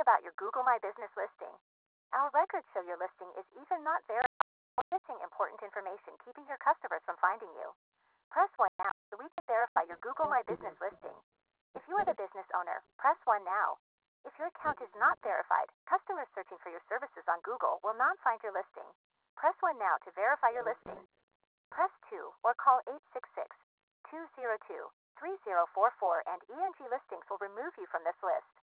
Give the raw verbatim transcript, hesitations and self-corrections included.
about your Google My Business listing. Our records show your listing is even not verified or missing important information, keeping your customers from finding you. Press one now so we can verify your Google My Business listing. If you are the business owner, press one now. If your account is not verified, customers searching for your services on Google will not find your listing. Press one now to verify your listing. Press two or call eight six six, two zero two, three zero four four and E N G Listings will remove you from this list.